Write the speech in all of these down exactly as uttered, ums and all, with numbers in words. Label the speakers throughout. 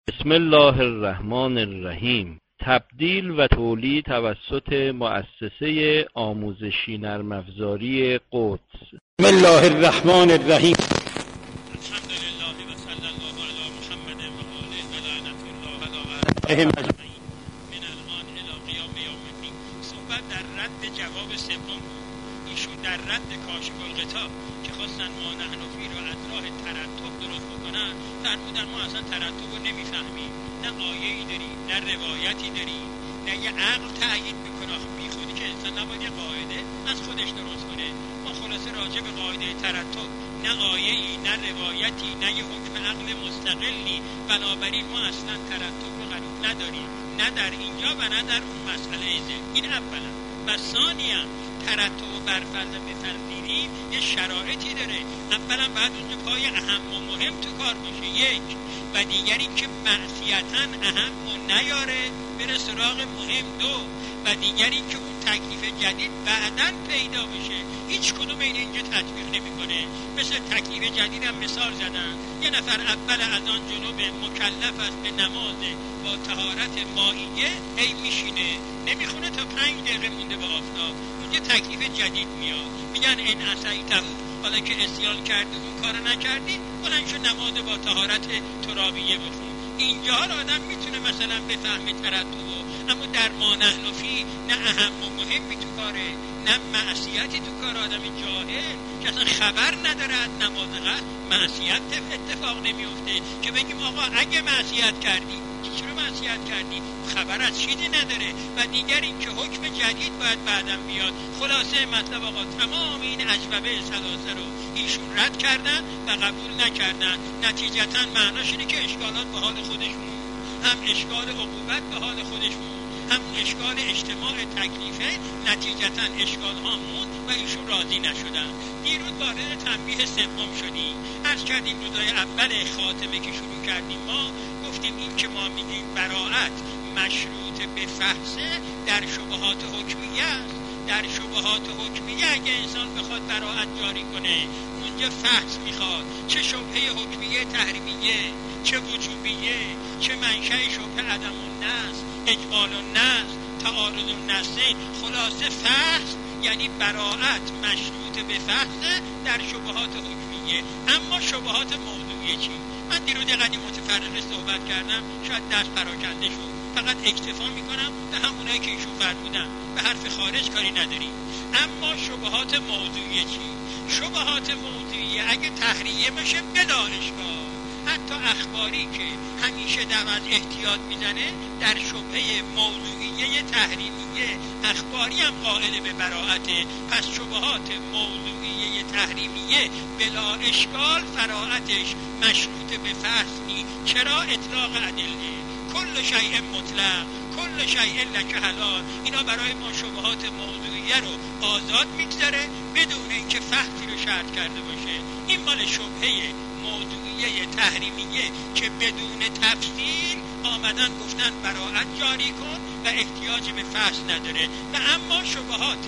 Speaker 1: بسم الله الرحمن الرحیم. تبدیل و تولید توسط مؤسسه آموزشی نرم افزاری قدس.
Speaker 2: بسم الله الرحمن الرحیم.
Speaker 3: الحمد لله و صلی الله علی محمد و آله و لعنت الله علی اجمعین من الان الی قیام یوم الدین. صحبت در رد جواب سوم بود. ایشون در رد کاشف الغطا که خواستن ما نحنفی رو از راه ترتب درست بکنن، فرمودن ما اصلا ترتب رو نمیفهمیم، نه آیه‌ای داریم نه روایتی داریم، نه یه عقل تعیین میکنه. بی خودی که انسان نباید یه قاعده از خودش درست کنه. ما خلاصه راجع به قاعده ترتب نه آیه‌ای نه روایتی نه یه حکم عقل مستقلی، بنابراین ما اصلا ترتب رو قبول نداریم، نه در اینجا و نه در اون مسئله ذهن. این اولا. و ثانیا ترتب بر فرض بپذیریم یه شرایطی داره. اولا بعد اونجا پای اهم و مهم تو کار باشه، یک، و دیگری که معصیتاً اهم و نیاره بره سراغ مهم، دو، و دیگری که اون تکلیف جدید بعداً پیدا بشه. هیچ کدوم این اینجا تطبیق نمی‌کنه. مثل تکلیف جدید هم مثال زدن، یه نفر اول از آن جنوب مکلف است به نماز با طهارت مائیه، هی میشینه نمیخونه تا پنج دقیقه مونده به آفتاب، اونجا تکلیف جدید میاد، میگن این عصیته، حالا که اسیان کردی اون کارو نکردی بلند شو نماز با طهارت ترابیه بخون. اینجا رو آدم میتونه مثلا بفهمه ترتبو، اما در ما نحنفی نه اهم و مهمی تو کاره نه معصیتی تو کار. آدم جاهل که اصلا خبر نداره از نماز قصد معصیت اتفاق نمیفته که بگیم آقا اگه معصیت کردی چرا معصیت کردی، خبر از چیزی نداره. و دیگر این که حکم جدید باید بعدم بیاد. خلاصه مطلب آقا تمام این اجوبه ثلاثه رو ایشون رد کردن و قبول نکردن. نتیجتا معناش اینه که اشکالات به حال خودشون، هم اشکال عقوبت به حال خودشون، هم اشکال اجتماع تکلیفه، نتیجتا اشکال ها موند و ایشون راضی نشدن. دیروز وارد تنبیه سوم شدیم. عرض کردیم روزای اول خاتمه که شروع کردیم ما گفتیم این که ما میگیم براءت مشروط به فحصه در شبهات حکمیه است. در شبهات حکمیه اگه انسان بخواد براءت جاری کنه اونجا فحص میخواد، چه شبهه حکمیه تحریمیه، چه وجوبیه، چه منشأ شبهه عدم النص، اجمال النص، تعارض النصین. خلاصه فحص یعنی براءت مشروط به فحص در شبهات حکمیه. اما شبهات موضوعی چی؟ من دیروز قدیم متفرق صحبت کردم، شاید دست پراکنده شد، فقط اکتفا میکنم به همونایی که ایشون فرمودن، به حرف خارج کاری نداریم. اما شبهات موضوعی چی؟ شبهات موضوعی اگه تحریه بشه بلا اشکال، حتی اخباری که همیشه دم از احتیاط میزنه در شبهه موضوعیه تحریمیه اخباری هم قائل به براءته. پس شبهات موضوعیه تحریمیه بلا اشکال براءتش مشروط به فحصی. چرا؟ اطلاق ادله، کل شیء مطلق، کل شیء لک حلال. اینا برای ما شبهات موضوعیه رو آزاد میگذاره بدون اینکه فحصی رو شرط کرده باشه. این مال شبهه موضوعیه تحریمیه که بدون تفصیل آمدن گفتن براءت جاری کن و احتیاج به فحص نداره. و اما شبهات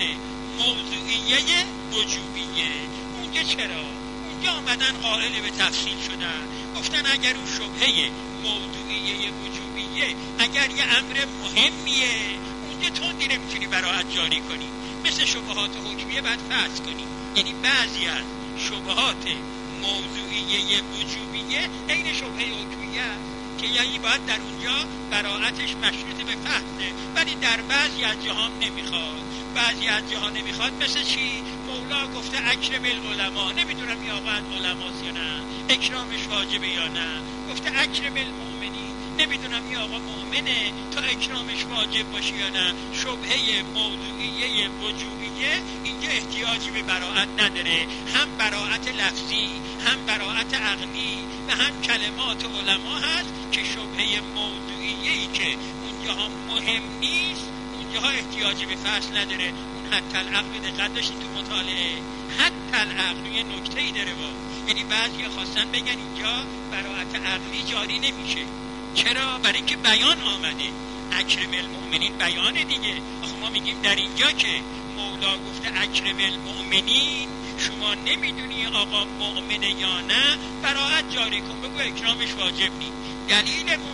Speaker 3: موضوعیه وجوبیه اونجا چرا؟ اونجا آمدن قائل به تفصیل شدن، گفتن اگر اون شبهه موضوعیه وجوبیه اگر یه امر مهمیه اونجا تندی نمیتونی براءت جاری کنی، مثل شبهات حکمیه باید فحص کنی. یعنی بعضی از شبهات موضوعیه وجوبیه عین شبهه حکمیه که یعنی باید در اونجا براءتش مشروط به فحصه، ولی در بعضی از جهان نمیخواد. بعضی از جهان نمیخواد مثل چی؟ مولا گفته اکرم العلماء، نمیدونم یا آقا از علماست یا نه، اکرامش واجبه یا نه. گفته اکرم المؤمنین، نمیدونم یا آقا مؤمنه تا اکرامش واجب باشه یا نه. شبهه موضوعیه وجوبیه اینجا احتیاجی به براءت نداره، هم براءت لفظی هم براءت عقلی و هم کلمات علما هست که شبهه موضوعیه‌ای که اونجاها مهم نیست اونجاها احتیاجی به فحص نداره. اون حتی العقل دقت داشتین تو مطالعه، حتی العقل یه نکته‌ای داره با، یعنی بعضیا خواستن بگن اینجا براءت عقلی جاری نمیشه. چرا؟ برای اینکه بیان آمده، اکرم المؤمنین بیان دیگه. آخه ما میگیم در اینجا که مولا گفته اکرم المؤمنین، شما نمیدونی آقا مؤمنه یا نه، براءت جاری کن، بگو اکرامش واجب نی. دلیلمون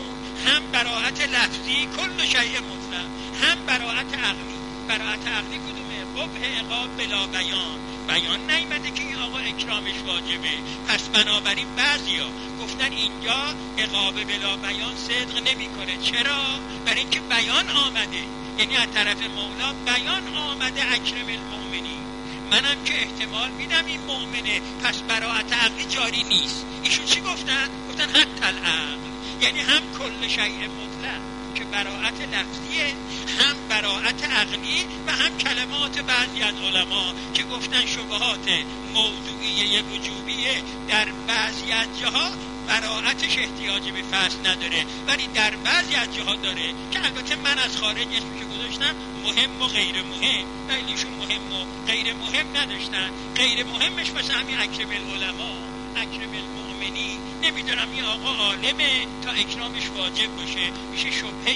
Speaker 3: هم براءت لفظی کل شیء مطلق، هم براءت عقلی. براءت عقلی کدومه؟ قبح عقاب بلا بیان. بیان نیامده که این آقا اکرامش واجبه، پس بنابراین بعضیا گفتن اینجا عقاب بلا بیان صدق نمیکنه. چرا؟ برای اینکه بیان آمده، یعنی از طرف مولا بیان آمده اکرم المؤمنین. منم که احتمال میدم این مؤمنه، پس براءت عقلی جاری نیست. ایشون چی گفتن؟ گفتن حتی العقل، یعنی هم کل شیء مطلق که براءت لفظیه، هم براءت عقلی و هم کلمات بعضی از علما که گفتن شبهات موضوعیه وجوبیه در بعضی از جاها براءتش احتیاج به فصل نداره، ولی در بعضی از جاها داره، که البته من از خارج اسمش گذاشتم مهم و غیر مهم، ولی ایشون مهم و غیر مهم نداشتن. غیر مهمش مثل همین اکرم العلماء، اکرم المؤمنین. نمیدونم این آقا عالمه تا اکرامش واجب باشه، میشه شبهه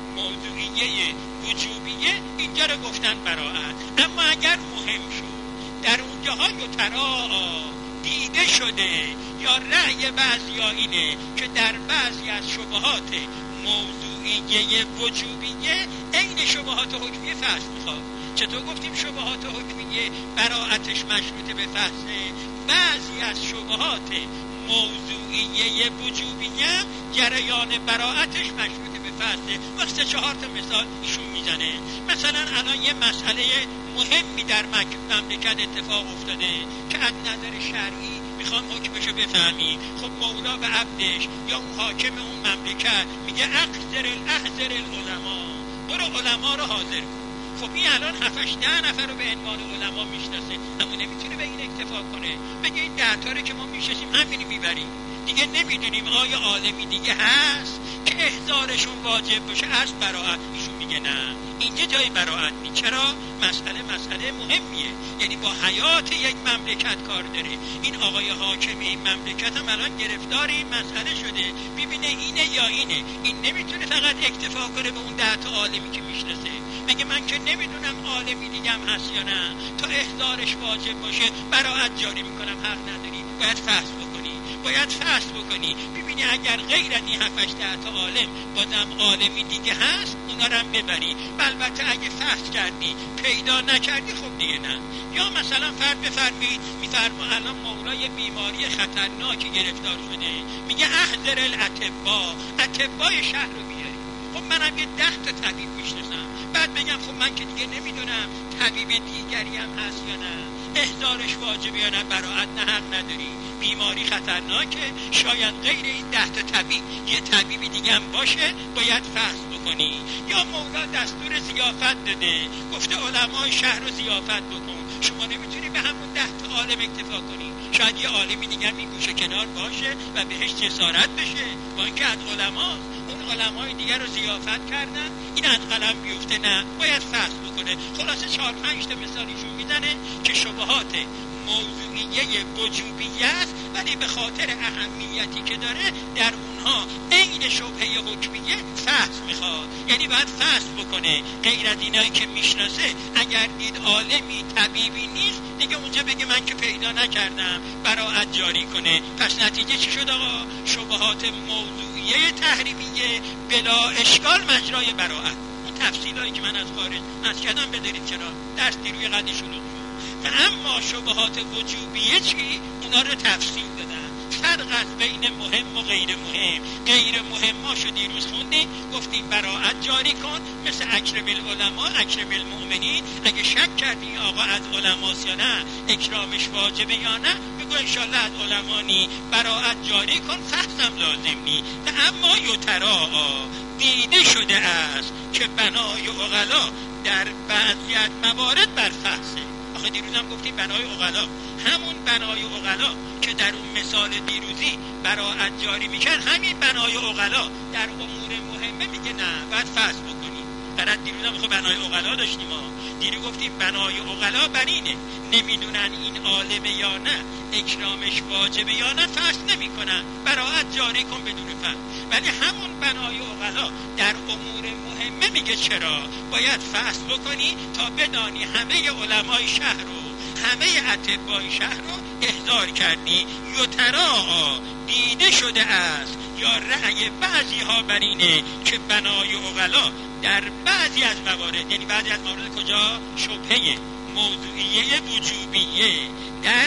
Speaker 3: موضوعیه وجوبیه، اینجا رو گفتن براءت. اما اگر مهم شد در اونجاها یترا دیده شده، یا رأی بعضیا اینه که در بعضی از شبهات موضوعیه وجوبیه عین شبهات حکمیه فصل میخواد. چطور گفتیم شبهات حکمیه براءتش مشروط به فصله؟ بعضی از شبهات موضوعیه وجوبیه جریان براءتش مشروط به فصله. وقت چهار تا مثال ایشون میزنه. مثلا الان یه مسئله مهمی در مملکت اتفاق افتاده که از نظر شرعی میخوان حکمشو بفهمی. خب مولا به عبدش یا اون حاکم اون مملکت میگه احضر الاحضر العلماء، برو علما رو حاضر کن. خب این الان هفتش ده نفر رو به عنوان علما میشناسه، اما نمیتونه به این اکتفا کنه، بگه این ده تا رو که ما میشناسیم همینی میبریم، دیگه نمیدونیم آیا عالمی دیگه هست که احضارشون واجب باشه از براءت. ایشون میگه نه، اینجا جای براءت نیست. چرا؟ مسئله مسئله مهمیه، یعنی با حیات یک مملکت کار داره. این آقای حاکم این مملکت هم الان گرفتار این مسئله شده، ببینه اینه یا اینه. این نمیتونه فقط اکتفا کنه به اون ده تا عالمی که میشناسه، مگه من که نمیدونم عالمی دیگه هم هست یا نه، تا احضارش واجب باشه براءت جاری میکنم. حق نداری، باید فحص بکنی، باید فحص بکنی ببینی اگر غیر از این هفتش ده تا عالم بازم عالمی دیگه هست، اونا رو هم ببری. البته اگه فحص کردی پیدا نکردی خب دیگه نه. یا مثلا فرض بفرمایید میفرما الان مولا یه بیماری خطرناکی گرفتار شده، میگه احضر الاطباء، اطبای شهر رو بیاری. خب منم یه ده تا طبیب میشناسم، بعد بگم خب من که دیگه نمیدونم طبیب دیگری هم هست یا نه، احضارش واجبه یا نه، براءت نه، حق نداری. بیماری خطرناکه، شاید غیر این ده تا طبیب یه طبیبی دیگه هم باشه، باید فحص بکنی. یا مولا دستور ضیافت داده، گفته علمای شهر رو ضیافت بکن، شما نمیتونی به همون ده تا عالم اکتفا کنی، شاید یه عالمی دیگه هم این گوشه کنار باشه و بهش جسارت بشه، با اینکه از علما اون علمای دیگر رو ضیافت کردن، این از قلم بیفته، نه، باید فحص بکنه. خلاصه چهار پنج تا مثالیشون میزنه که شبهات موضوعیه وجوبیه است، ولی به خاطر اهمیتی که داره در اونها عین شبهه حکمیه فحص میخواد، یعنی باید فحص بکنه. غیر از اینایی که میشناسه اگر دید عالمی طبیبی نیست دیگه اونجا بگه من که پیدا نکردم، براءت جاری کنه. پس نتیجه چی شد آقا؟ شبهات موضوعیه تحریمیه بلا اشکال مجرای براءت. اون تفصیلایی که من از خارج از کردم بدارید چرا درس دیروی قدی شروع شد. و اما شبهات وجوبیه چی؟ اونا رو تفصیل دادن. فرق از بین مهم و غیر مهم. غیر مهماشو دیروز خوندیم، گفتیم براءت جاری کن، مثل اکرم العلماء اکرم المؤمنین. اگه شک کردی آقا از علماست یا نه، اکرامش واجبه یا نه، بگو انشالله از علما نی، براءت جاری کن، فحصم لازم نی. اما یترا دیده شده است که بنای عقلا در بعضی از موارد بر فحصه. آخه دیروز هم گفتیم بنای عقلا، همون بنای عقلا که در اون مثال دیروزی براءت جاری میکرد، همین بنای عقلا در امور مهمه میگه نه، باید فحص بکنی. برای دیروز هم خب بنای عقلا داشتیم ها. دیروز گفتیم بنای عقلا بر اینه، نمیدونن این عالمه یا نه، اکرامش واجبه یا نه، فحص نمیکنن، براءت جاری کن بدون فحص. ولی همون بنای عقلا در امور مهمه میگه چرا باید فحص بکنی تا بدانی همه علمای شهر رو، همه اطبای شهر رو افزار کردی یتراعا دیده شده است یا رأی بعضی ها بر اینه که بنای عقلا در بعضی از موارد، یعنی بعضی از موارد کجا؟ شبهه موضوعیه وجوبیه در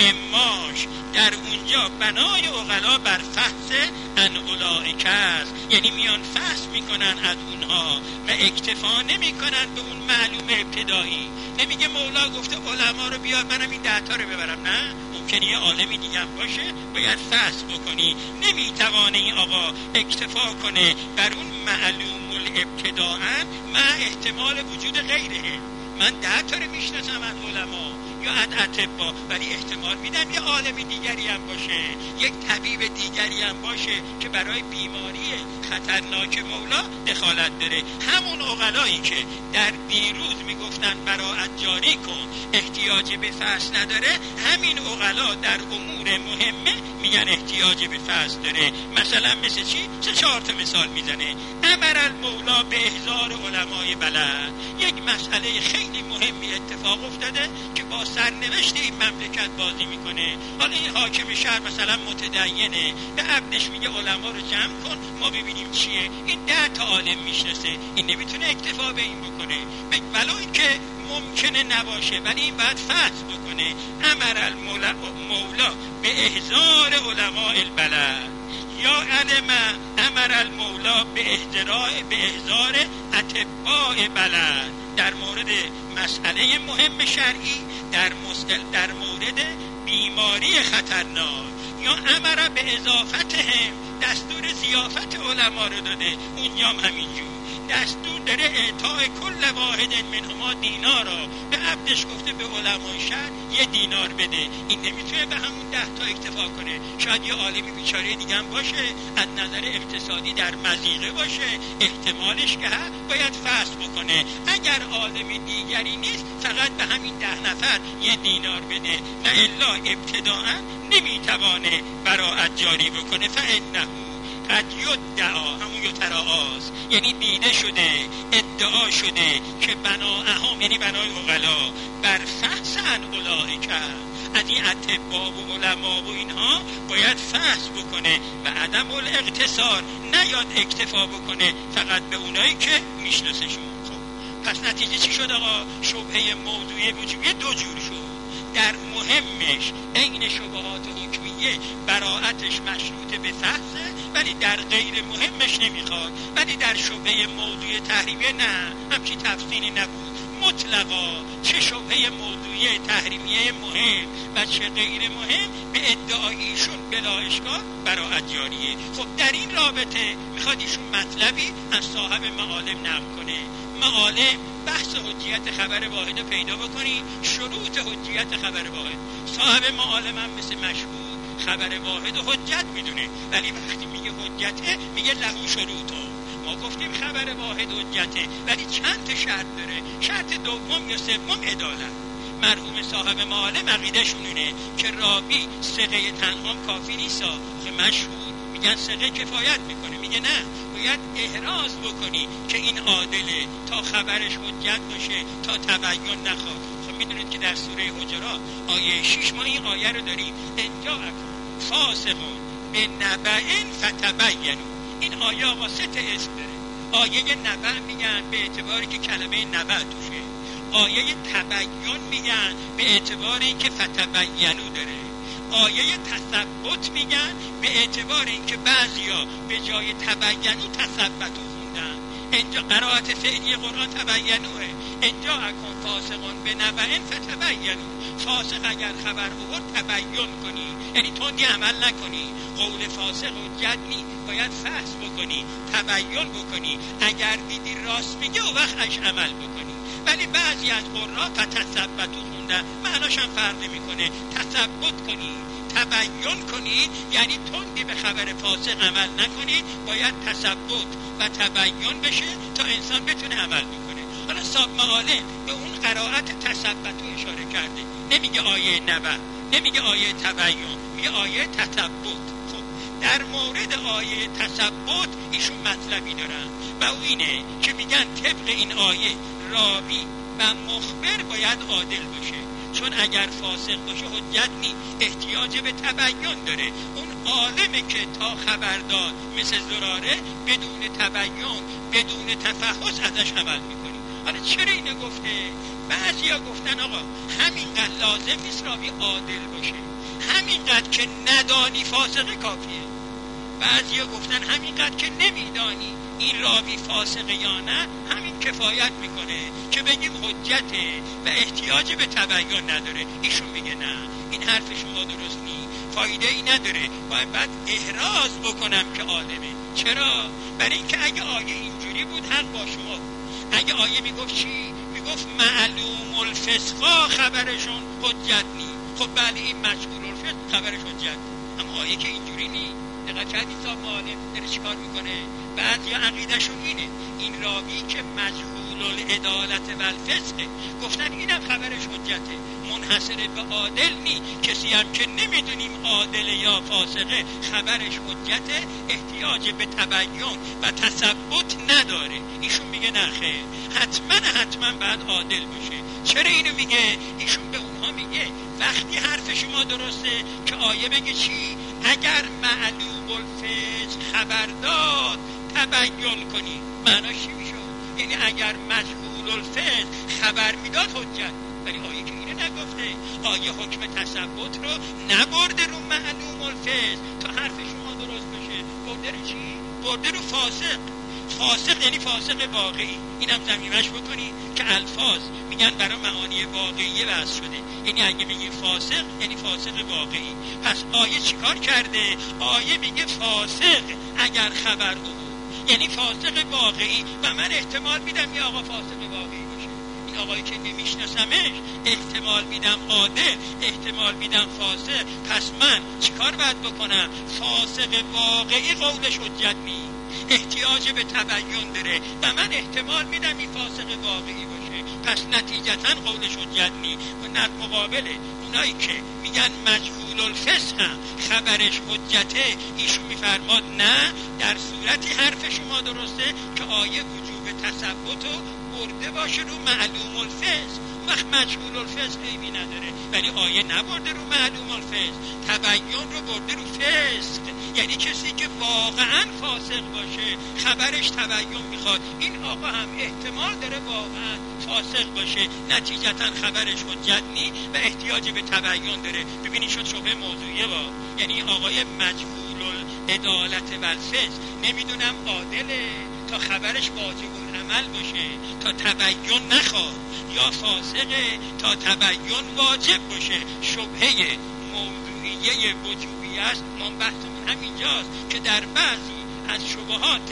Speaker 3: مهماش در اونجا بنای عقلا بر فحص ان اولئک است، یعنی میان فحص میکنن از اونها و اکتفا نمیکنن به اون معلوم ابتدایی. نمیگه مولا گفته علما رو بیار منم این ده تا رو ببرم، نه، ممکنه یه عالمی دیگه هم باشه باید فحص بکنی. نمیتوانه این آقا اکتفا کنه بر اون معلوم الابتداء مع احتمال وجود غیره. من ده تا رو میشناسم از علما یا از اطباء، ولی احتمال میدم یه عالم دیگری هم باشه، یک طبیب دیگری هم باشه که برای بیماری خطرناک مولا دخالت داره. همون عقلایی که در دیروز میگفتن براءت جاری کن احتیاج به فحص نداره، همین عقلا در امور مهمه میگن احتیاج به فحص داره. مثلا مثل چی؟ سه چهار تا مثال میزنه. امر المولا به احضار علمای بلد، یک مسئله خیلی مهمی اتفاق افتاده که با سرنوشت این مملکت بازی میکنه. حالا این حاکم شهر مثلا متدینه، به عبدش میگه علما رو جمع کن ما ببینیم چیه. این ده تا عالم میشناسه، این نمیتونه اکتفا به این بکنه، ولو اینکه ممکنه نباشه ولی این باید فحص بکنه. امر المولا مولا به احضار علماء البلد یا علم امر المولا به احضار به احضار اطباء بلد در مورد مسئله مهم شرعی، در مسئله در مورد بیماری خطرناک. یا امر به اضافتهم، دستور ضیافت علما رو داده، اونجا هم همینجور دستور داره اعطای کل واحد منهما دینارا، به عبدش گفته به علمای شهر یه دینار بده. این نمیتونه به همون ده تا اکتفا کنه، شاید یه عالمی بیچاره دیگه هم باشه از نظر اقتصادی در مضیقه باشه، احتمالش که هست باید فحص بکنه. اگر عالم دیگری نیست فقط به همین ده نفر یه دینار بده و الا ابتداء نمیتوانه براءت جاری بکنه. فانه قد یدعا، همون یتراعاست، یعنی دیده شده ادعا شده که بناهم، یعنی بنای عقلا بر فحص ان اولئک، از این اطباء و علما و اینها باید فحص بکنه و عدم الاقتصار، نیاد اکتفا بکنه فقط به اونایی که میشناسشون. خب پس نتیجه چی شد آقا؟ شبهه موضوعی وجودی دو جور شد. در مهمش عین شبهات حکمیه براءتش مشروط به فحصه، ولی در غیر مهمش نمیخواد. ولی در شبهه موضوعی تحریمیه نه، همچی تفصیلی نبود، مطلقا چه شبهه موضوعی تحریمیه مهم و چه غیر مهم به ادعایشون بلا اشکال براءت جاریه. خب در این رابطه میخواد ایشون مطلبی از صاحب معالم نقل کنه. معالم بحث حجیت خبر واحد رو پیدا بکنی، شروط حجیت خبر واحد. صاحب معالم هم مثل مشهور خبر واحد و حجت میدونه، ولی وقتی میگه حجته میگه لهو شروطو. ما گفتیم خبر واحد حجته، ولی چند تا شرط داره. شرط دوم یا سوم عدالت. مرحوم صاحب معالم عقیده‌شون اینه که راوی ثقه تنها کافی نیست، که مشهور میگن ثقه کفایت میکنه. میگه نه، باید احراز بکنی که این عادله تا خبرش حجت باشه، تا تبیین نخواد. خب میدونید که در سوره حجرات آیه شش ما این آیه رو داریم، انجا فاسقون به نبأ فتبینوا. این آیه آقا سه تا اسم داره. آیه نبأ میگن به اعتباری که کلمه نبأ توشه، آیه تبیین میگن به اعتبار اینکه فتبینوا داره، آیه تثبت میگن به اعتبار اینکه بعضیا به جای تبینوا تثبتوا خوندن. اینجا قرائت فعلی قرآن تبینوه. اینجا اکن فاسقون به نبأ فتبینوا، فاسق اگر خبر آورد تبیین کنی، یعنی تندی عمل نکنی. قول فاسق حجت نی، باید فحص بکنی، تبیین بکنی. اگر دیدی راست میگه و وقت اش عمل بکنی. ولی بعضی از قرآن تثبتوا خوندن، معناش هم فرق نمیکنه. تثبت کنی، تبیین کنی، یعنی تندی به خبر فاسق عمل نکنی، باید تثبت و تبیین بشه تا انسان بتونه عمل بکنه. حالا صاحب معالم به اون قرائت تثبت اشاره کرده، نمیگه آیه نبأ، نمیگه آیه تبیین، میگه آیه تثبت. خب در مورد آیه تثبت ایشون مطلبی دارن و او اینه که میگن طبق این آیه راوی و مخبر باید عادل باشه. چون اگر فاسق باشه حجت نی، احتیاج به تبیین داره. اون عالمه که تا خبر داد مثل زراره بدون تبیین بدون تفحص ازش عمل میکنی. حالا چرا اینو گفته؟ بعضیا گفتن آقا همینقدر لازم نیست راوی عادل باشه، همینقدر که ندانی فاسق کافیه. بعضیا گفتن همینقدر که نمیدانی این راوی فاسق یا نه همین کفایت میکنه که بگیم حجته و احتیاج به تبیین نداره. ایشون میگه نه، این حرف شما درست نی، فایده ای نداره، باید بعد احراز بکنم که عالمه. چرا؟ برای اینکه اگه آیه اینجوری بود حق با شما بود. اگه آیه میگفت چی؟ میگفت معلوم الفسقا خبرشون حجت نی. خب بله این مجهول الفسق خبرش حجت، اما آیه که اینجوری نی. دقت کردید تا معلم داره چیکار میکنه؟ بعضی عقیدهشون اینه این راوی که مجهول العدالت و الفسقه، گفتن اینم خبرش حجته، منحصر به عادل نی. کسی هم که نمیدونیم عادل یا فاسقه خبرش حجته، احتیاج به تبیین و تثبت نداره. ایشون میگه نه خیر، حتما حتما باید عادل باشه. چرا اینو میگه؟ ایشون به اونها میگه وقتی حرف شما درسته که آیه بگه چی؟ اگر معلوم الفسق خبر داد تبیین کنی. معناش چی میشه؟ یعنی اگر مجهول الفسق خبر میداد حجت. ولی آیه که اینو نگفته، آیه حکم تثبت رو نبرده رو معلوم الفسق تا حرف شما درست بشه، برده رو چی؟ برده رو فاسق. فاسق یعنی فاسق واقعی. اینم ضمیمش بکنی که الفاظ میگن برای معانی واقعی بحث شده، یعنی اگه میگی فاسق یعنی فاسق واقعی. پس آیه چیکار کرده؟ آیه میگه فاسق اگر خبر بود یعنی فاسق واقعی، و من احتمال میدم یه آقا فاسق واقعی باشه. این آقایی که نمیشناسمش احتمال میدم عادل، احتمال میدم فاسق. پس من چیکار باید بکنم؟ فاسق واقعی قولش حجت نیست، احتیاج به تبیین داره و من احتمال میدم این فاسق واقعی باشه، پس نتیجتا قولش حجت نیست. و در مقابله اونایی که میگن مجهول الفسق هم خبرش حجته، ایشون میفرماد نه، در صورتی حرف شما درسته که آیه وجوب تثبت رو برده باشه رو معلوم الفسق، وقت مجهول الفسق عیبی نداره. ولی آیه نبرده رو معلوم الفسق، تبیین رو برده رو فسق، یعنی کسی که واقعا فاسق باشه خبرش تبیین میخواد. این آقا هم احتمال داره واقعا فاسق باشه، نتیجتا خبرش حجت نی و احتیاج به تبیین داره. ببینید شد شبهه موضوعیه با، یعنی آقای مجهول العدالت و الفسق نمیدونم عادله تا خبرش واجب العمل باشه تا تبیین نخواد، یا فاسقه تا تبیین واجب باشه. شبهه موضوعیه وجوبی است. ما بحثمون همینجاست که در بعضی از شبهات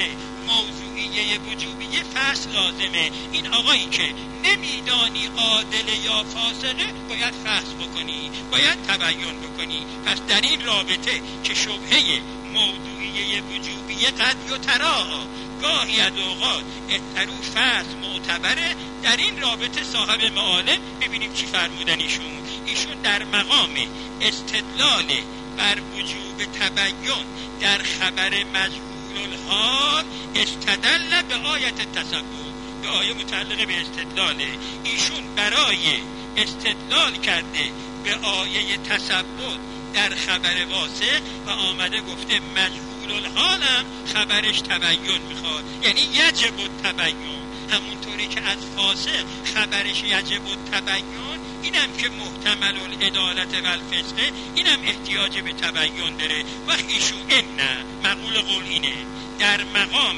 Speaker 3: موضوعیه وجوبیه فصل لازمه. این آقایی که نمیدانی عادل یا فاسقه باید فصل بکنی، باید تبیین بکنی. پس در این رابطه که شبهه موضوعیه وجوبیه قد یترا، گاهی از اوقات اترو فصل معتبره، در این رابطه صاحب معالم ببینیم چی فرمودن ایشون. ایشون در مقام استدلال بر وجوب تبیین در خبر مجهول الحال استدل به آیت تثبت، به آیه متعلق به استدلاله. ایشون برای استدلال کرده به آیه تثبت در خبر واسق و آمده گفته مجهول الحال هم خبرش تبیین میخواد، یعنی یجب التبیین. همونطوری که از فاسق خبرش یجب التبیین، اینم که محتمل العدالت و الفسقه اینم احتیاج به تبیین داره. وقت ایشون این نه، مقول قول اینه در مقام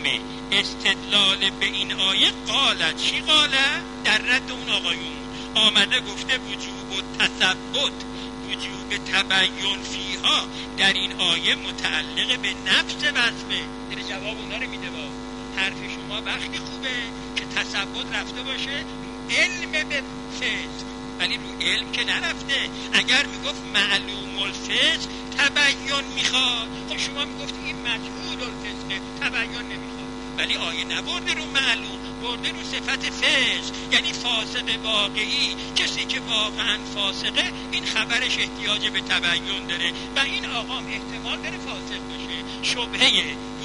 Speaker 3: استدلال به این آیه قالت چی قالت؟ در رد اون آقایون آمده گفته وجوب تثبت، وجوب تبیین فیها در این آیه متعلق به نفس وصفه. در جواب اونا رو میده. با حرف شما وقتی خوبه که تثبت رفته باشه علم به فسق، ولی رو علم که نرفته. اگر میگفت معلوم الفسق تبیین میخواد، خب شما میگفت این مجهول الفسق تبیین نمیخواد. ولی آیه نبرده رو معلوم، برده رو صفت فسق، یعنی فاسق واقعی. کسی که واقعا فاسقه این خبرش احتیاج به تبیین داره و این آقام احتمال داره فاسق باشه. شبهه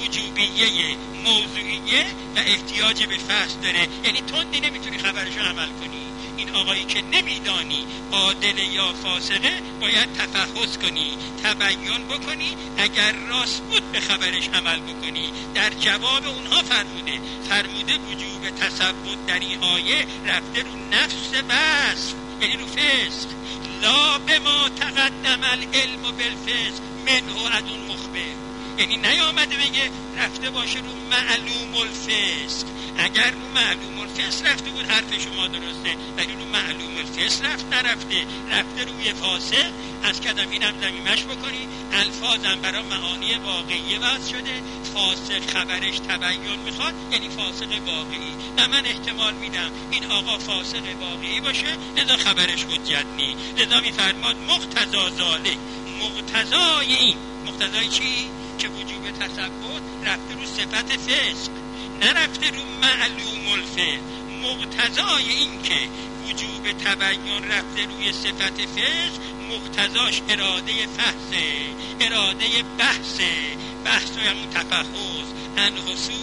Speaker 3: وجوبیه موضوعیه و احتیاج به فصل داره، یعنی تندی نمیتونی خبرشو عمل کنی. این آقایی که نمیدانی عادل یا فاسقه باید تفحص کنی، تبیین بکنی، اگر راست بود به خبرش عمل بکنی. در جواب اونها فرموده فرموده وجوب تثبت در این آیه رفته رو نفس بس، یعنی رو فسق. لا به ما تقدم العلم بالفسق منه عدون مخبر، یعنی نیامده بگه رفته باشه رو معلوم الفسق. اگر رو معلوم الفسق رفته بود حرف شما درسته، ولی رو معلوم الفسق رفت نرفته، رفته روی فاسق. از کدم اینم زمیمش بکنی، الفاظم برای معانی واقعی وضع شده. فاسق خبرش تبیین میخواد، یعنی فاسق واقعی. و من احتمال میدم این آقا فاسق واقعی باشه، لذا خبرش حجت نی. لذا میفرماد مقتضا ذالک، مقتضای این، مقتضای چی؟ که وجوب تثبت رفته رو صفت فسق، نرفته رو معلوم الفسق. مقتضای این که وجوب تبیین رفته روی صفت فسق، مقتضاش اراده فحصه، اراده بحثه، بحث و همون تفحص ان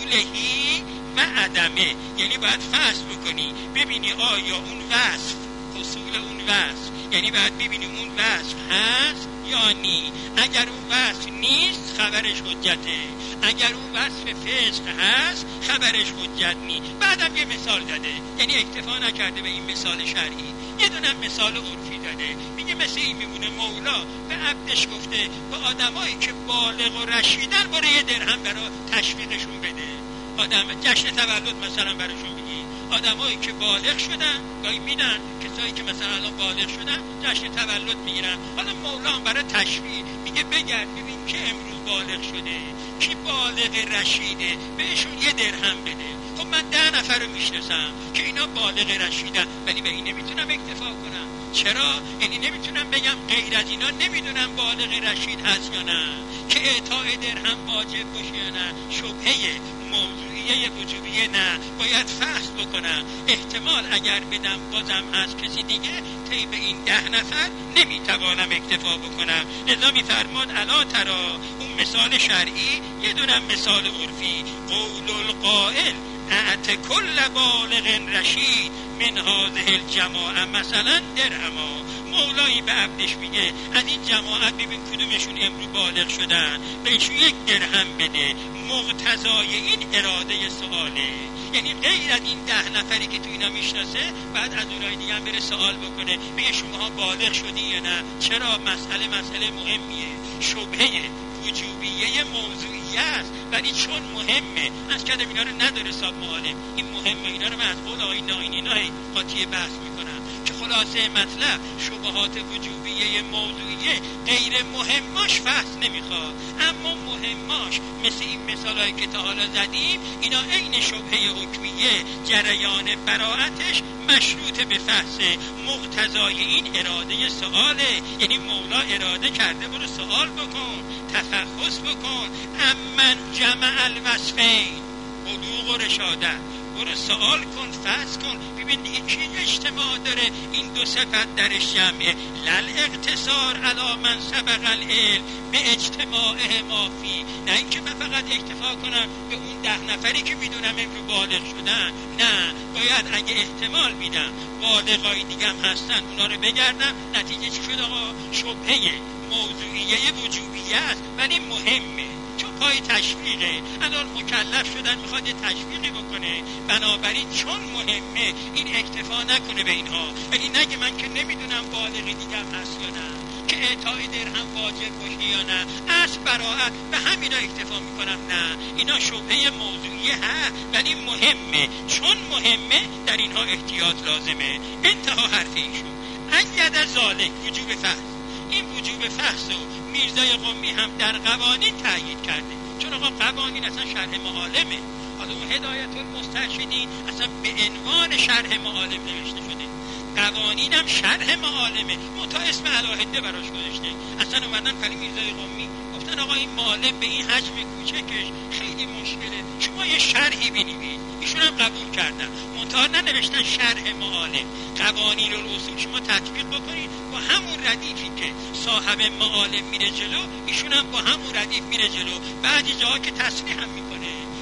Speaker 3: حصولهی و عدمه. یعنی باید فحص بکنی ببینی آیا اون وصف، حصول اون وصف، یعنی باید ببینی اون وصف هست یا نی. اگر اون وصف نیست خبرش حجته، اگر اون وصف فسق هست خبرش حجت نی. بعدم یه مثال داده، یعنی اکتفا نکرده به این مثال شرعی، یه دونم مثال عرفی داده. میگه مثل این میمونه مولا به عبدش گفته به آدمایی که بالغ و رشیدن برای یه درهم برای تشویقشون بده. آدم جشن تولد مثلا براشون بگی، آدمایی که بالغ شدن گاهی میدن، کسایی که مثلا الان بالغ شدن جشن تولد میگیرن. حالا مولا هم برای تشویق میگه بگرد ببین که امروز بالغ شده، کی بالغ رشیده، بهشون یه درهم بده. خب من ده نفر رو میشناسم که اینا بالغ رشیدن، ولی به این نمیتونم اکتفا کنم. چرا؟ یعنی نمیتونم بگم غیر از اینا نمیدونم بالغ رشید هست یا نه، که اعطای درهم واجب باشه یا نه. شبهه موضوعیه وجوبیه نه، باید فحص بکنم. احتمال اگر بدم بازم از کسی دیگه طی به این ده نفر نمیتوانم اکتفا بکنم. لذا میفرماد الا ترا، اون مثال شرعی، یه دونم مثال عرفی. قول القائل اعت کل بالغ رشید من هذه الجماعه مثلا درهما. مولایی به عبدش میگه از این جماعت ببین کدومشون امروز بالغ شدن، بهشون یک درهم بده. مقتضای این اراده سواله، یعنی غیر از این ده نفری که تو اینا میشناسه بعد از اونای دیگه هم بره سوال بکنه بگه شما بالغ شدی یا نه. چرا؟ مسئله مسئله مهمیه، شبهه وجوبیه موضوعی است، ولی چون مهمه از کدام اینا رو نداره صاحب معالم، این مهمه. اینا رو من از قول آقای ناینی نای قاطی بحث میکنم که خلاصه مطلب شبهات وجوبیه موضوعیه غیر مهماش فحص نمیخواد، اما مهماش مثل این مثالایی که تا حالا زدیم اینا عین شبهه حکمیه، جریان براءتش مشروط به فحص. مقتضای این اراده سواله، یعنی مولا اراده کرده برو سوال بکن، تفحص بکن. امن جمع الوصفین، بلوغ و رشادت، برو سوال کن، فحص کن، ببین یکی اجتماع داره این دو صفت درش جمعه. لل اقتصار علی من سبق العلم به اجتماعه ما فی، نه اینکه من فقط اکتفا کنم به اون ده نفری که میدونم امرو بالغ شدن. نه، باید اگه احتمال میدم بالغای دیگه هم هستن اونا رو بگردم. نتیجه چی شد آقا؟ شبهه موضوعیه وجوبیه است ولی مهمه، چون پای تشویقه. الان مکلف شدن میخواد یه تشویقی بکنه، بنابراین چون مهمه این اکتفا نکنه به اینها. ولی نگه من که نمیدونم بالغی دیگم هست یا نه، که اعطای درهم واجب باشه یا نه، از براءت به همینا اکتفا میکنم. نه، اینا شبهه موضوعیه هست ولی مهمه، چون مهمه در اینها احتیاط لازمه. انتها حرف ایشون. اید ذالک وجوب فحص، این وجوب فحص و میرزای قمی هم در قوانین تأیید کرده، چون آقا قوانین اصلا شرح معالمه. حالا اون هدایت المسترشدین اصلا به عنوان شرح معالم نوشته شده، قوانین هم شرح معالمه، منتها اسم علاهده براش گذاشته. اصلا اومدن خیلی میرزای قمی گفتن آقا این معالم به این حجم کوچکش خیلی مشکله، شما یه شرحی بنویسید. ایشون هم قبول کردن، منتها ننوشتن شرح معالم. قوانین الاصول شما تطبیق بکنید با همون ردیفی که صاحب معالم میره جلو، ایشون هم با همون ردیف میره جلو. بعضی جاها که تصریح هم میکنه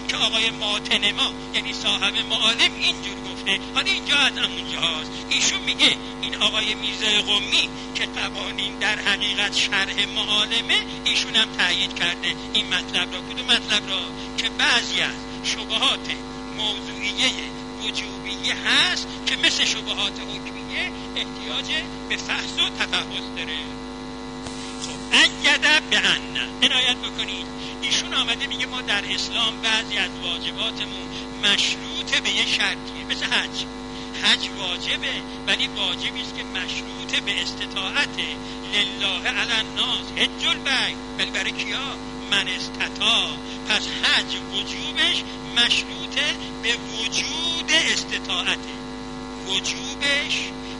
Speaker 3: که آقای ماتنما یعنی صاحب معالم اینجور گفته. حالا اینجا از همونجا هاست. ایشون میگه این آقای میرزای قمی که قوانین در حقیقت شرح معالمه، ایشون هم تأیید کرده این مطلب را. کدوم مطلب را؟ که بعضی از شبهات موضوعیه وجوبیه هست که مثل شبهات حکمیه احتیاج به فحص و تفحص داره. خب اگه به ان عنایت بکنید، ایشون آمده میگه ما در اسلام بعضی از واجباتمون مشروط به یه شرطیه، مثل حج. حج واجبه ولی واجبی است که مشروط به استطاعت لله علی الناس حج البیت، ولی برای کیا؟ من استطاع. پس حج وجوبش مشروط به وجود استطاعته، وجوبش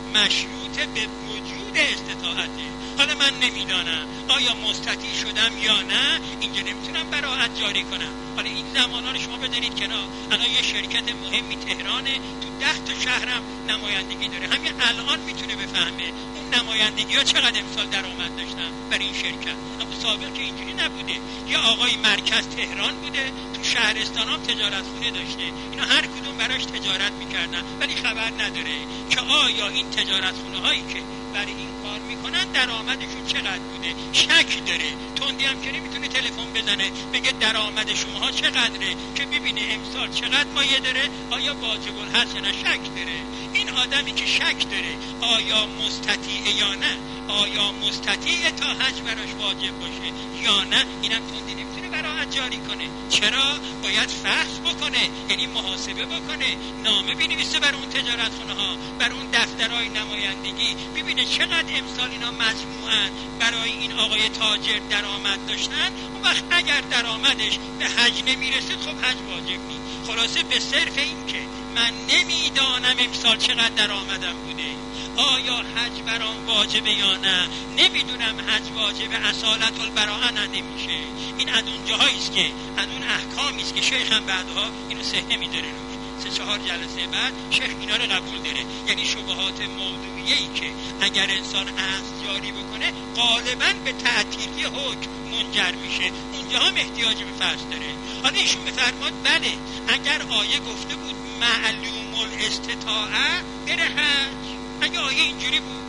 Speaker 3: مشروط به وجود استطاعته. حالا من نمیدانم آیا مستطیع شدم یا نه، اینجا نمیتونم براعت جاری کنم. حالا این زمانا رو شما بذارید کنار. الان یه شرکت مهمی تهرانه، تو ده تا شهرم نمایندگی داره. همین الان میتونه بفهمه اون نمایندگی ها چقدر امسال درآمد داشتن برای این شرکت. اما سابق که اینجوری نبوده. یه آقای مرکز تهران بوده، تو شهرستان هم تجارت خونه داشته، اینا هر کدوم براش تجارت میکردن، ولی خبر نداره که آیا این تجارت خونه هایی که برای این کار میکنن درآمدشون چقدر بوده. شک داره. تندی هم که نمیتونه تلفن بزنه بگه درآمد شماها چقدره که ببینه امسال چقدر مایه داره، آیا واجب الحج نه. شک داره. این آدمی که شک داره آیا مستطیع یا نه، آیا مستطیع تا حج براش واجب باشه یا نه، اینم تندی نمیتونه براعت جاری کنه. چرا؟ باید فحص بکنه، یعنی محاسبه بکنه، نامه بنویسه بر اون تجارت خونه ها، بر اون دفترهای نمایندگی، ببینه چقدر امسال اینا مجموعاً برای این آقای تاجر درآمد داشتن. اون وقت اگر درآمدش به حج نمیرسید خب حج واجب نیست. خلاصه به صرف این که من نمیدانم امسال چقدر درآمدم بوده، آیا حج برام واجبه یا نه، نمیدونم حج واجبه، اصالت البراءه نمیشه. این از اون جاهایی است که از اون احکامی است که شیخ هم بعدها اینو صحنه میداره روش. سه چهار جلسه بعد شیخ اینا رو قبول داره. یعنی شبهات موضوعیه‌ای که اگر انسان اصل جاری بکنه غالباً به تعطیلی حکم منجر میشه، اونجا هم احتیاج به فحص داره. حالا ایشون بفرماد بله اگر آیه گفته بود معلوم الاستطاعه بره حج، اگه آیه اینجوری بود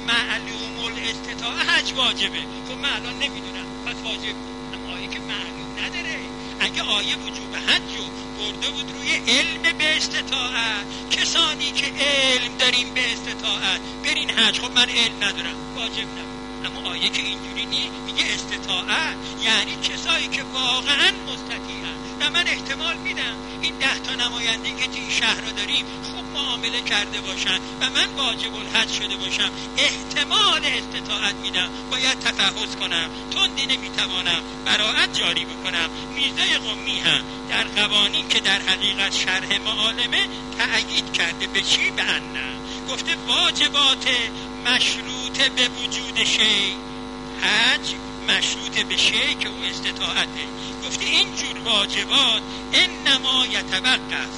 Speaker 3: معلوم الاستطاعه حج واجبه، خب من الان نمیدونم پس واجب. اما آیه که معلوم نداره. اگه آیه وجوب حج رو برده بود روی علم به استطاعت، کسانی که علم داریم به استطاعت برین حج، خب من علم ندارم واجب نبود. اما آیه که اینجوری نی، میگه استطاعت یعنی کسایی که واقعا مستطیعن. و من احتمال میدم این ده تا نمایندگی که این شهر رو داریم خوب معامله کرده باشن و من واجب الحج شده باشم، احتمال استطاعت میدم، باید تفحص کنم، تندی نمیتوانم براعت جاری بکنم. میرزای قمی هم در قوانین که در حقیقت شرح معالمه تأیید کرده. به چی؟ به ان گفته واجبات مشروط به وجود شی، حج مشروط به شی که او استطاعته. گفته این جور واجبات انما یتوقف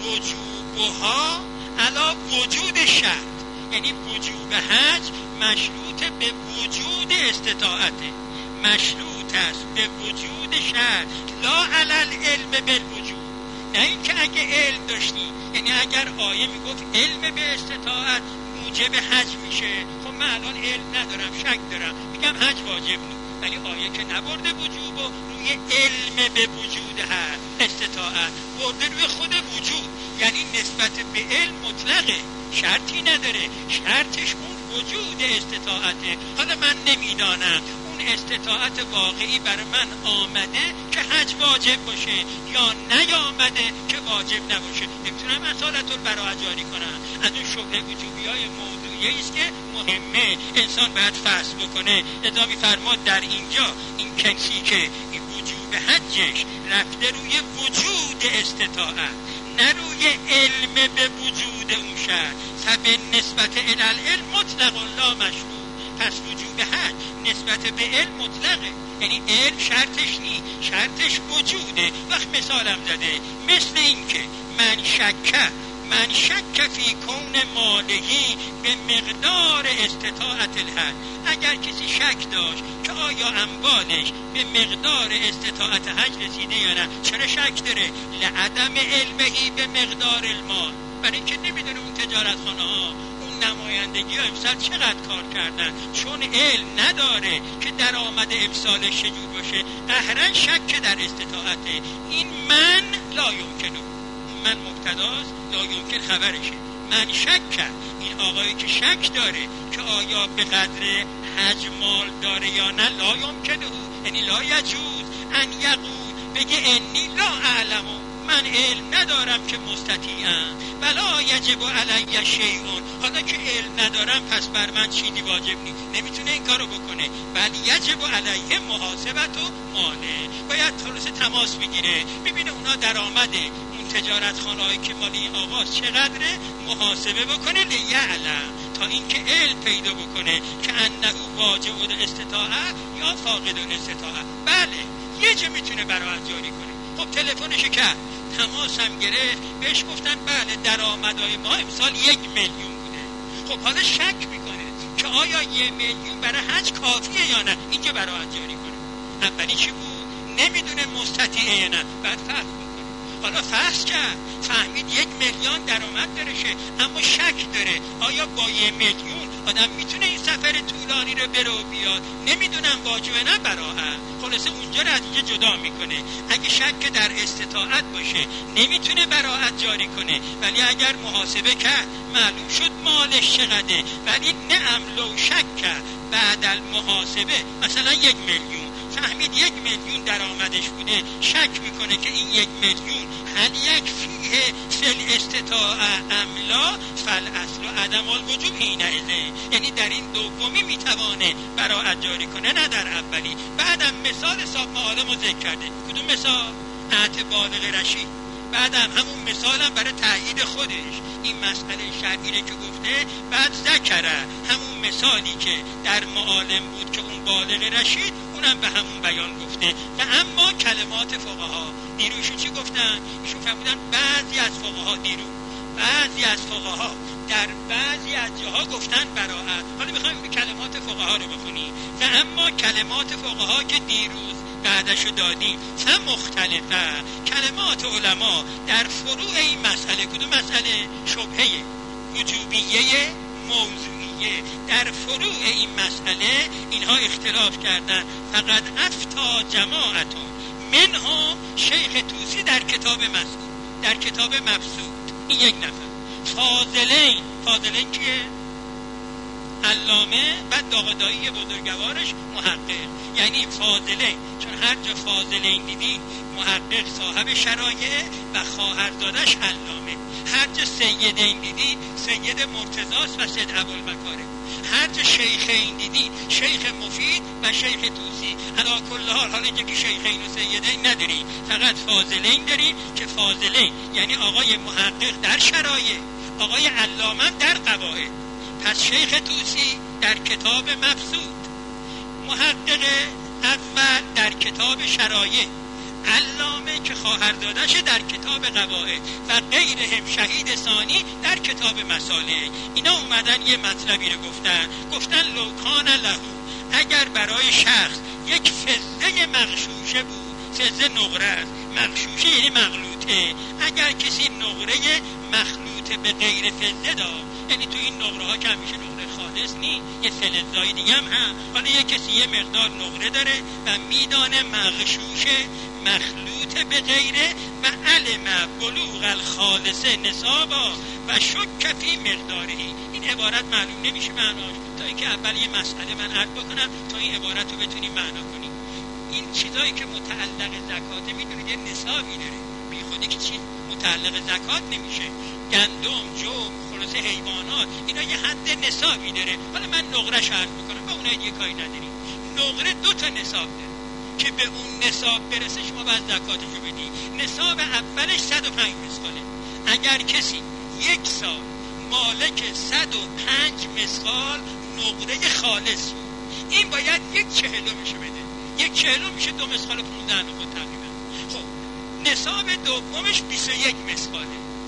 Speaker 3: وجوبها علی وجود شرط، یعنی وجوب حج مشروط به وجود استطاعته، مشروط است به وجود شرط، لا علی العلم بالوجود. نه اینکه اگه علم داشتی، یعنی اگر آیه میگفت علم به استطاعت موجب حج میشه، خب من الان علم ندارم، شک دارم، میگم حج واجب نیست. ولی آیه که نبرده وجوب و روی علم به وجود هست استطاعت، برده روی خود وجود، یعنی نسبت به علم مطلقه، شرطی نداره، شرطش اون وجود استطاعته. حالا من نمیدانم اون استطاعت واقعی برای من آمده که حج واجب باشه یا نیامده که واجب نباشه. نمیتونم اصالت البراءه جاری کنم. از اون شبهه وجوبی های موضوعی است که مهمه انسان باید فحص بکنه. لذا می‌فرماد در اینجا این کسی که این وجوب حجش رفته روی وجود استطاعت، نه روی علم به وجود اون شرط، سبب نسبت الالعلم مطلق لا مشروع. پس وجوب حج نسبت به علم مطلقه، یعنی علم شرطش نی، شرطش وجوده. وقت مثالم زده مثل این که من شکه من شک فی کون مالهی به مقدار استطاعت الحج. اگر کسی شک داشت که آیا اموالش به مقدار استطاعت حج رسیده یا نه، چرا شک داره؟ لعدم علمهی به مقدار المال، برای اینکه نمیدونه اون تجارتخانه ها، اون نمایندگی ها امسال چقدر کار کردن، چون علم نداره که درآمد امسالش چجور باشه، قهرن شک در استطاعته. این من لا یمکنه، من مبتداست، لا یمکن خبرشه. من شک، این آقایی که شک داره که آیا به قدر حج مال داره یا نه، لا یمکنه، یعنی لا یجوز ان یقول، بگه انی لا اعلمو، من علم ندارم که مستطیعم، ولا یجب علی شیئون، حالا که علم ندارم پس بر من چیزی واجب نیست، نمیتونه این کارو بکنه. ولی یجب علیه محاسبت و ماله، باید خلاص تماس بگیره، ببینه اونا درآمده اون تجارتخانه هایی که مال این آقاست چقدره، محاسبه بکنه لیعلم، تا اینکه علم پیدا بکنه که انه واجب الاستطاعه یا فاقد الاستطاعه. بله یه جا میتونه براحت جاری کنه. خب تلفنش کرد، تماس هم گرفت، بهش گفتن بله درآمدهای ما امسال یک میلیون بوده. خب حالا شک میکنه که آیا یک میلیون برای حج کافیه یا نه، اینجا براحت جاری کنه. اولی چی بود؟ نمیدونه مستطیعه یا نه، بعد فرض بکنه. حالا فرض کرد، فهمید یک میلیون درآمد دارشه، اما شک داره آیا با یک میلیون آدم میتونه این سفر طولانی رو بره و بیاد، نمیدونم واجبه نه براحت. خلاصه اونجا رو از اینجا جدا میکنه. اگه شک در استطاعت باشه نمیتونه براحت جاری کنه، ولی اگر محاسبه کرد معلوم شد مالش چقدره، ولی نعم لو شک کرد بعد المحاسبه مثلا یک میلیون، فهمید یک میلیون درآمدش بوده، شک میکنه که این یک میلیون هل یک فیه فل استطاعه املا فل اصل عدم الوجوب اینه، یعنی در این دومی میتوانه براحت جاری کنه نه در اولی. بعدم مثال صاحب معالم رو ذکر کرده. کدوم مثال؟ عهد بالغ رشید. بعدم همون مثالم برای تأیید خودش این مسئله شرعی که گفته، بعد ذکره همون مثالی که در معالم بود که اون بالغ رشید، اونم به همون بیان گفته. و اما کلمات فقها دیروشون چی گفتن؟ ایشون فرمودن بعضی از فقها دیرو بعضی از فقها در بعضی از جاها گفتن براءت. حالا میخوایم کلمات فقها رو بخونیم. و اما کلمات فقها که دیروز بعدشو دادیم فمختلفه، کلمات علما در فروع این مسئله، کدوم مسئله؟ شبهه وجوبیه موضوعیه، در فروع این مسئله اینها اختلاف کردن. فقط افتا جماعتون منها شیخ طوسی در کتاب مسعود، در کتاب مبسوط، این یک نفر. فاضلین، فاضلین کیه؟ علامه و داغدایی بزرگوارش محقق، یعنی فاضلین، چون هر جا فاضلین دیدی محقق صاحب شرایع و خواهرزادش علامه. هر جا سیدین دیدی سید مرتضاست و سید ابوالمکارم. هر جا شیخین دیدی شیخ مفید و شیخ طوسی. علی کل حال حالا اینجا که شیخین و سیدین نداری، فقط فاضلین داری که فاضلین یعنی آقای محقق در شرایع، آقای علامه در قواعد. پس شیخ طوسی در کتاب مبسوط، محقق اول در کتاب شرایع، علامه که خواهرزادش در کتاب قواعد و غیرهم شهید ثانی در کتاب مصالح. اینا اومدن یه مطلبی رو گفتن، گفتن لوکان لهو، اگر برای شخص یک فضه مغشوشه بود، فضه نقره است، مغشوشه یعنی مغلوطه، اگر کسی نقره مخلوطه به غیر فضه داد، یعنی تو این نقره ها که همیشه نقره خالص نی، یه فلزای دیگه هم هم، حالا یه کسی یه مقدار نقره داره و میدانه مغشوشه مخلوط به غیره و علم بلوغ الخالصه نصابا و شک فی مقداری. این عبارت معلوم نمیشه معناش تا اینکه اول یه مسئله من عرض بکنم تا این عبارت رو بتونیم معنا کنیم. این چیزایی که متعلق زکاته میدونید یه نصابی داره، بی خودی که چی متعلق زکات نمیشه. گندم، جو، خلاصه حیوانات، اینا یه حد نصابی داره. حالا من نقره‌اش عرض میکنم، با اونها دیگه کاری نداریم. نقره دو تا نصاب داره که به اون نصاب برسه شما باید زکاتشو بدی. نصاب اولش صد و پنج مسقاله. اگر کسی یک سال مالک صد و پنج مسقال نقره خالص بود، این باید یک چهلمشو بده. یک چهلم میشه دو مسقال و پونزده نقره تقریبا. خب نصاب دومش بیست و یک مسقاله.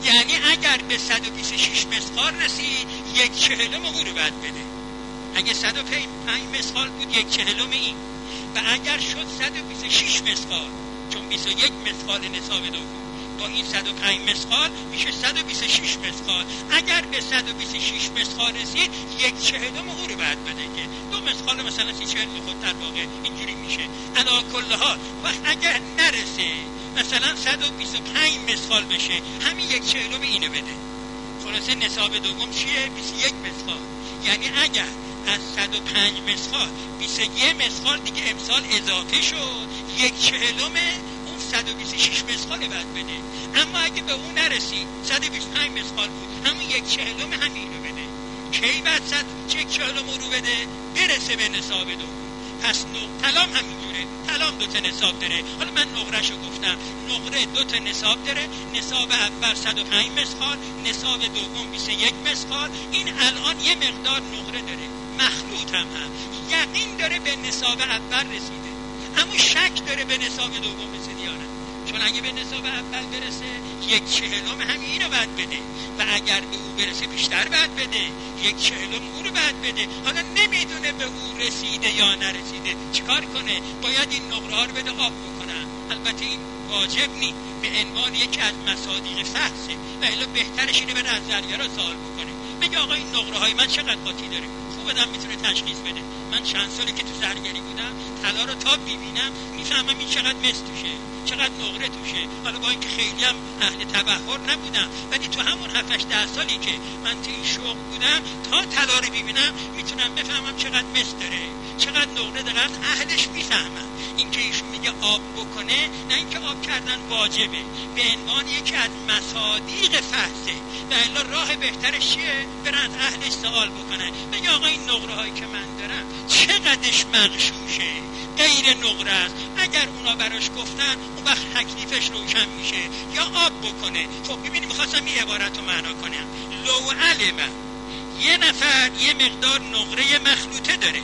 Speaker 3: یعنی اگر به صد و بیست و شش مثقال رسید یک چهلم او رو باید بده. اگه صد و پنج مثقال بود یک چهلم این، و اگر شد صد و بیست و شش مثقال، چون بیست و یک مثقال نصاب دوم با این صد و پنج مثقال میشه صد و بیست و شش مثقال. اگر به صد و بیست و شش مثقال رسید یک چهلم او رو باید بده که دو مثقال مثلا سی چهل خود در واقع اینجوری میشه. علا کل حال وقت اگر نرسه مثلا صد و بیست و پنج مثقال بشه همین یک چهلم اینو بده. خلاصه نصاب دوم چیه؟ بیست و یک مثقال. یعنی اگر از صد و پنج مثقال بیست و یک مثقال دیگه امسال اضافه شد یک چهلم صد و بیست و شش مثقال باید بده. اما اگه به اون نرسید صد و بیست و پنج مثقال بود همون یک چهلم همینو بده. کی بعد صد یک چهلم رو بده؟ برسه به نصاب دوم. پس طلام همینجوره، طلام دو تا نصاب داره. حالا من نقره‌شو گفتم، نقره دو تا نصاب داره. نصاب اول صد و پنج مثقال، نصاب دوم بیست و یک مثقال. این الان یه مقدار نقره داره، مخلوط هم هم یقین داره به نصاب اول رسیده، اما شک داره به نصاب دوم رسیده یا نه. چون اگه به نصاب اول برسه یک چهلم همین رو باید بده، و اگر به او برسه بیشتر باید بده، یک چهلم او رو باید بده. حالا نمیدونه به او رسیده یا نرسیده، چیکار کنه؟ باید این نقره ها رو بده آب بکنن. البته این واجب نیست، به عنوان یکی از مصادیق فحصه، و الا بهترش اینه بره از زرگرا سوال بکنه، بگه آقا این نقره های من چقدر قاطی داره، خوب بدم میتونه تشخیص بده. من چند سالی که تو زرگری بودم طلا رو تا ببینم میفهمم این چقدر مس توشه، چقدر نقره توشه. حالا با اینکه خیلی هم اهل تبحر نبودم، ولی تو همون هفت هشت ده سالی که من تو این شوق بودم تا طلا رو ببینم میتونم بفهمم چقدر مس داره، چقدر نقره داره. اهلش میفهمم. این که ایشون میگه آب بکنه، نه اینکه آب کردن واجبه، به عنوان یکی از مصادیق فحصه. در الا راه بهترش چیه؟ برن از اهلش سوال بکنن، بگه آقا این نقره هایی که من دارم چقدرش مغشوشه، غیر نقره است. اگر اونا براش گفتن اون وقت تکلیفش روشن میشه، یا آب بکنه. خب ببینیم، میخواستم این عبارت رو معنا کنم. لو علم یه نفر یه مقدار نقره مخلوطه داره،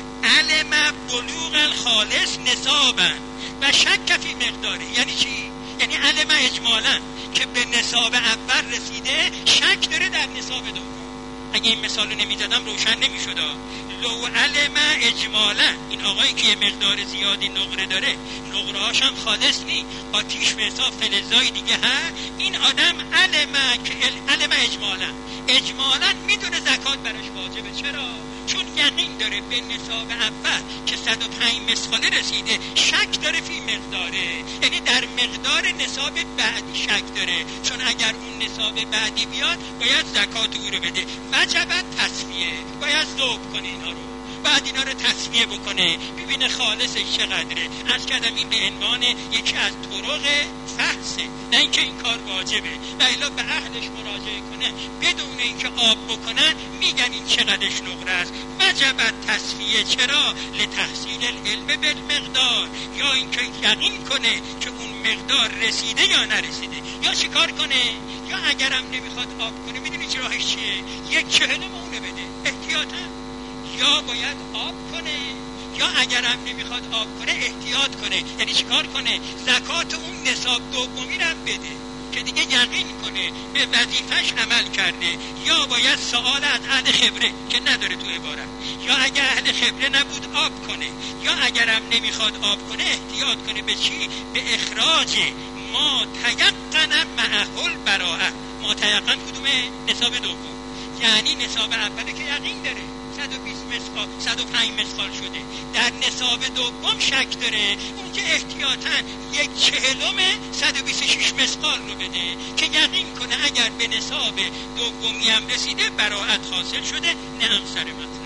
Speaker 3: علم بلوغ الخالص نصابا و شک فی مقداره. یعنی چی؟ یعنی علم اجمالا که به نصاب اول رسیده، شک داره در نصاب دوم. اگه این مثال رو نمیزدم روشن نمیشد. لو علم اجمالا، این آقایی که یه مقدار زیادی نقره داره، نقره هاش هم خالص نی، آتیش به حساب فلزای دیگه ها، این آدم علم که علم اجمالا اجمالا میدونه زکات براش واجبه. چرا؟ چون یقین داره به نصاب اول که صد و پنج مثقاله رسیده، شک داره فی مقداره، یعنی در مقدار نصاب بعدی شک داره. چون اگر اون نصاب بعدی بیاد باید زکات او رو بده. وجبت تصفیه، باید ذوب کنه اینا رو، بعد اینا رو تصفیه بکنه، ببینه خالصش چقدره. از کردم این به عنوان یکی از طرق فحصه، نه اینکه این کار واجبه. و الا به اهلش مراجعه کنه، بدون اینکه آب بکنن میگن این چقدرش نقره است. وجبت تصفیه. چرا؟ لتحصیل العلم بالمقدار، یا اینکه یقین کنه که اون مقدار رسیده یا نرسیده. یا چیکار کنه؟ یا اگرم نمیخواد آب کنه، میدونی چه راهش چیه؟ یک چهلم اونه بده احتیاطا. یا باید آب کنه، یا اگرم نمیخواد آب کنه احتیاط کنه. یعنی چیکار کنه؟ زکات اون نصاب دومی رو بده که دیگه یقین کنه به وظیفش عمل کرده. یا باید سوال از اهل خبره که نداره تو عبارت، یا اگر اهل خبره نبود آب کنه، یا اگرم نمیخواد آب کنه احتیاط کنه به چی؟ به اخراج ما تیقن معهل براءه. ما تیقن کدومه؟ نصاب دوم. یعنی نصاب اوله که یقین داره صد و بیست مثقال، صد و پنج مثقال شده، در نصاب دوم شک داره، اون که احتیاطاً یک چهلم صد و بیست و شش مثقال رو بده که یقین کنه اگر به نصاب دومی هم رسیده براءت حاصل شده. نه سر من